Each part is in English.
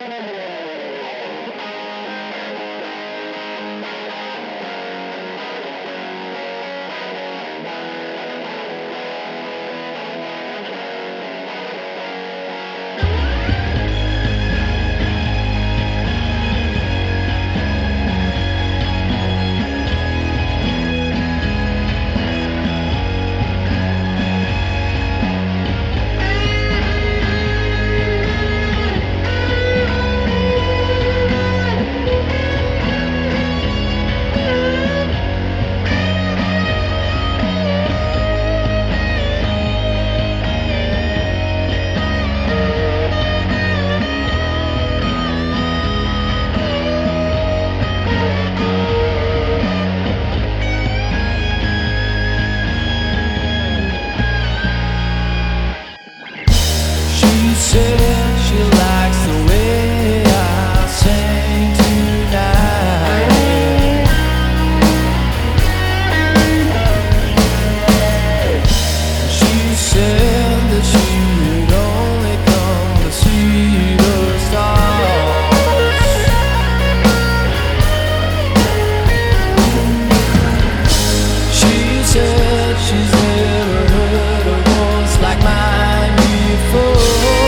She said she likes the way I sing tonight. She said that she would only come to see the stars. She said she's never heard a voice like mine before.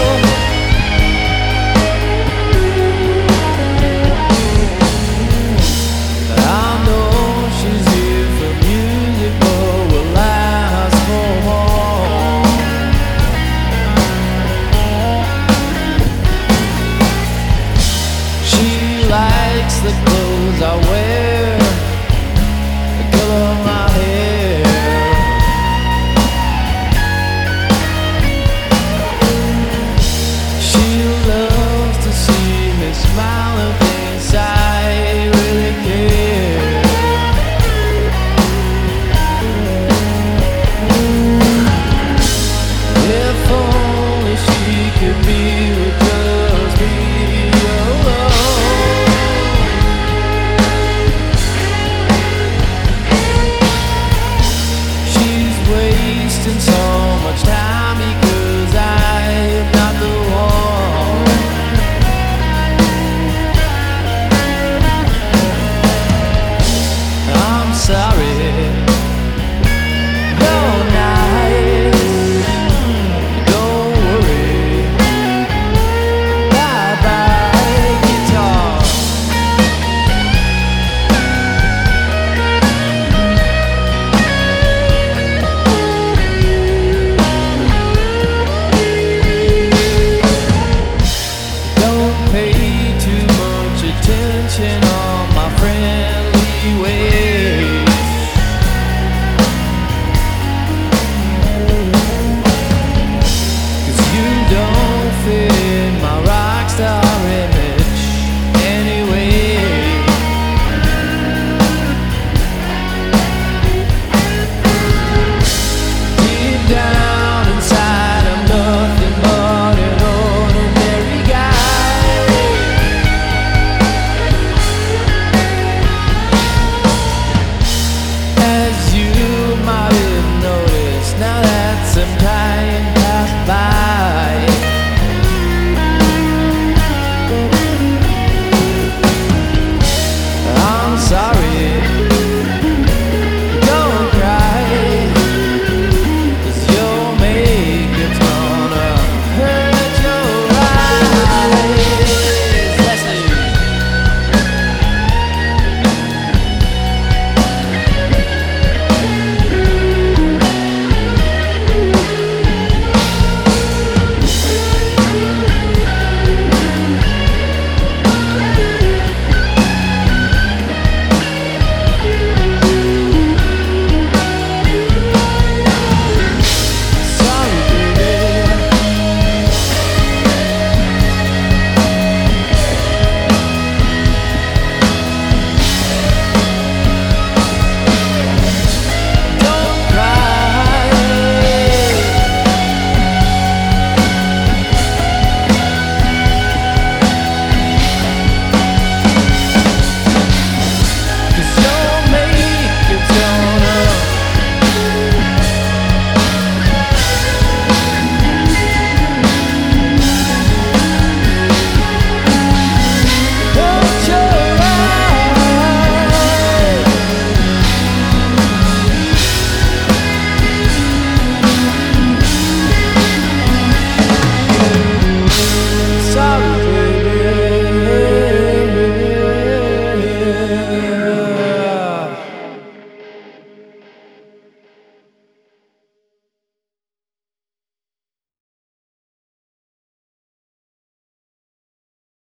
I know she's here for music, but will last for more. She likes the clothes I wear, the color of my hair. She loves to see me smile and thinks I really care. If only she could be with just me alone. She's wasting so much time because I'm not the one. I'm sorry, no nice. Don't worry, bye bye guitar. Don't pay too much attention on my friendly ways. 'Cause you don't fit in my rock star image.